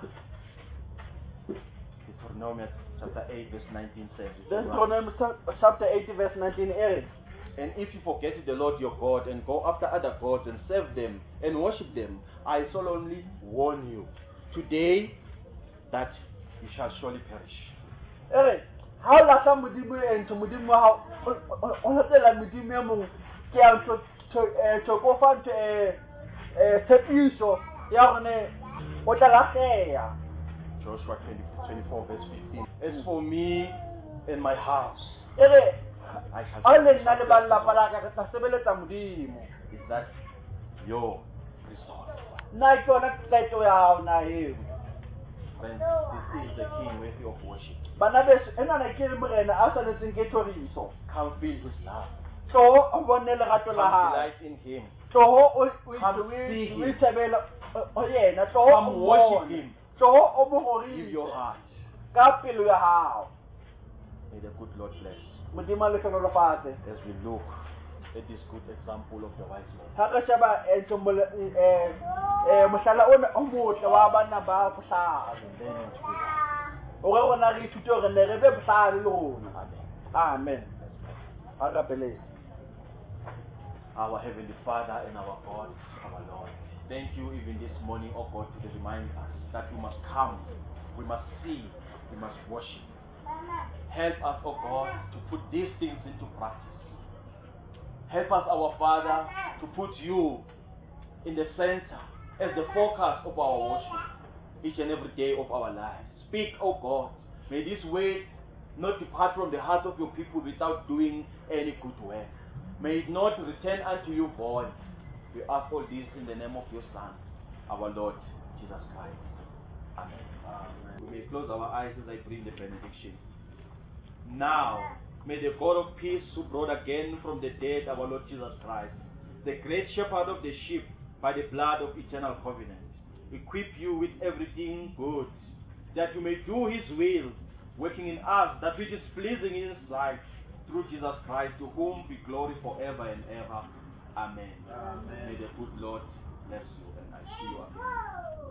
Deuteronomy chapter eight verse nineteen says, Deuteronomy chapter eight verse nineteen e re and if you forget the Lord your God and go after other gods and serve them and worship them, I solemnly warn you today that you shall surely perish. e re ha o lahla modimo e ntho modimo wa hao o- o- o latela modimo e mong ke ya ntho tshoko fa ntho e e tshepiso ya gore ne o tla lahleha Joshua twenty, twenty-four verse fifteen. As for me and my house, e re I shall ha le nna le ba lelapa la ka re tla sebeletsa modimo Is that your resolve? nna ke yona qeto ya hao na eo Friends, this is the king worthy of worship. bana beso enana ke le morena a tshwanetseng ke thoriso Come feel his love. tloho o bone lerato Come la hae delight in him. tloho o o Come o see him. o ithabela o yena tloho Come o worship bone. him. tloho o mo Give your horise heart. ka pelo ya hao May the good Lord bless modimo a le hlonolofatse as we look at this good example of the wise man. ha re sheba ntho mohlala ona o motle wa bana ba bohlale And learning to be wise. o re rona re ithute hore ne re be bohlale le rona Amen. amen a rapeleng Our Heavenly Father and our God, our Lord. Thank you even this morning, oh God, to remind us that we must come, we must see, we must worship. Help us, oh God, to put these things into practice. Help us, our Father, to put you in the center as the focus of our worship each and every day of our lives. Speak, oh God. May this word not depart from the heart of your people without doing any good work. May it not return unto you void. We ask all this in the name of your Son, our Lord Jesus Christ. Amen. Amen. We may close our eyes as I bring the benediction. Now, may the God of peace, who brought again from the dead our Lord Jesus Christ, the great shepherd of the sheep, by the blood of eternal covenant, equip you with everything good, that you may do his will, working in us that which is pleasing in his sight, through Jesus Christ, to whom be glory forever and ever. Amen. Amen. May the good Lord bless you, and I see you again.